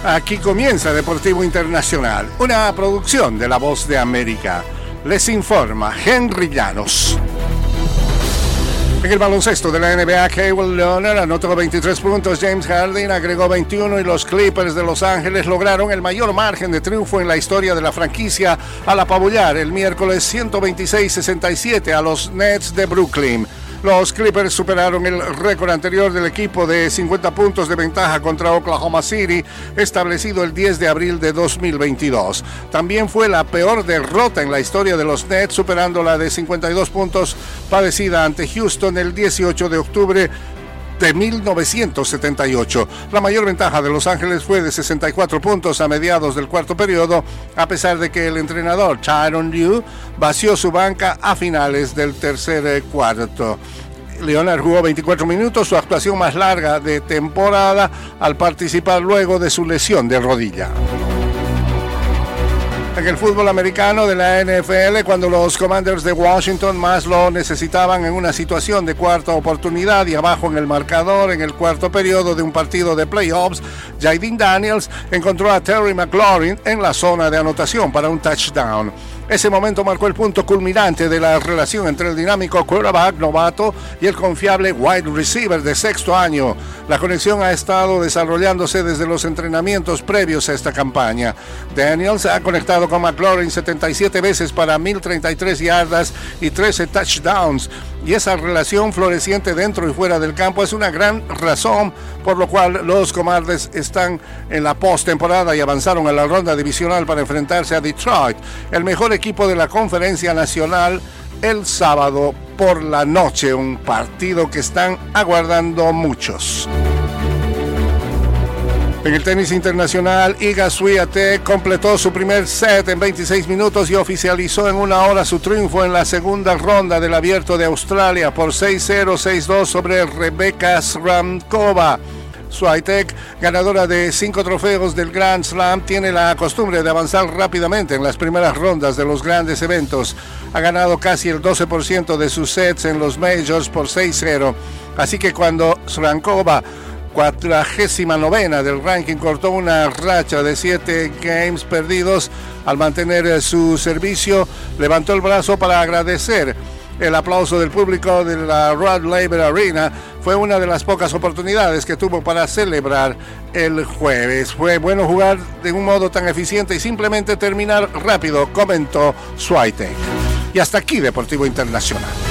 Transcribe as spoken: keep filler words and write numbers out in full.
Aquí comienza Deportivo Internacional, una producción de La Voz de América. Les informa Henry Llanos. En el baloncesto de la N B A, Kawhi Leonard anotó veintitrés puntos, James Harden agregó veintiuno y los Clippers de Los Ángeles lograron el mayor margen de triunfo en la historia de la franquicia al apabullar el miércoles ciento veintiséis a sesenta y siete a los Nets de Brooklyn. Los Clippers superaron el récord anterior del equipo de cincuenta puntos de ventaja contra Oklahoma City, establecido el diez de abril de dos mil veintidós. También fue la peor derrota en la historia de los Nets, superando la de cincuenta y dos puntos padecida ante Houston el dieciocho de octubre de mil novecientos setenta y ocho. La mayor ventaja de Los Ángeles fue de sesenta y cuatro puntos a mediados del cuarto periodo, a pesar de que el entrenador Tyronn Lue vació su banca a finales del tercer cuarto. Leonard jugó veinticuatro minutos, su actuación más larga de temporada, al participar luego de su lesión de rodilla. En el fútbol americano de la N F L, cuando los Commanders de Washington más lo necesitaban en una situación de cuarta oportunidad y abajo en el marcador en el cuarto periodo de un partido de playoffs, Jayden Daniels encontró a Terry McLaurin en la zona de anotación para un touchdown. Ese momento marcó el punto culminante de la relación entre el dinámico quarterback novato y el confiable wide receiver de sexto año. La conexión ha estado desarrollándose desde los entrenamientos previos a esta campaña. Daniels ha conectado con McLaurin setenta y siete veces para mil treinta y tres yardas y trece touchdowns, y esa relación floreciente dentro y fuera del campo es una gran razón por lo cual los Commanders están en la postemporada y avanzaron a la ronda divisional para enfrentarse a Detroit, el mejor equipo de la Conferencia Nacional, el sábado por la noche, un partido que están aguardando muchos. En el tenis internacional, Iga Swiatek completó su primer set en veintiséis minutos y oficializó en una hora su triunfo en la segunda ronda del Abierto de Australia por seis cero seis dos sobre Rebecca Sramkova. Swiatek, ganadora de cinco trofeos del Grand Slam, tiene la costumbre de avanzar rápidamente en las primeras rondas de los grandes eventos. Ha ganado casi el doce por ciento de sus sets en los Majors por seis cero. Así que cuando Sramkova, cuadragésima novena del ranking, cortó una racha de siete games perdidos al mantener su servicio, levantó el brazo para agradecer el aplauso del público de la Rod Laver Arena. Fue una de las pocas oportunidades que tuvo para celebrar el jueves. Fue bueno jugar de un modo tan eficiente y simplemente terminar rápido, comentó Swiatek. Y hasta aquí Deportivo Internacional.